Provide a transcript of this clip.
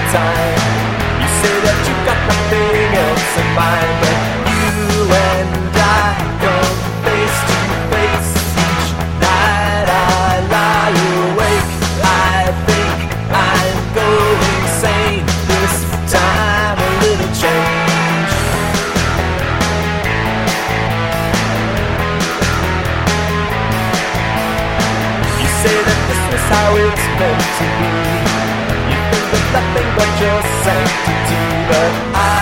time. You say that you got nothing else in mind, but you and I come face to face each night. I lie awake, I think I'm going insane. This time a little change. You say that this was how it's meant to be. You think of nothing but your sanctity, but I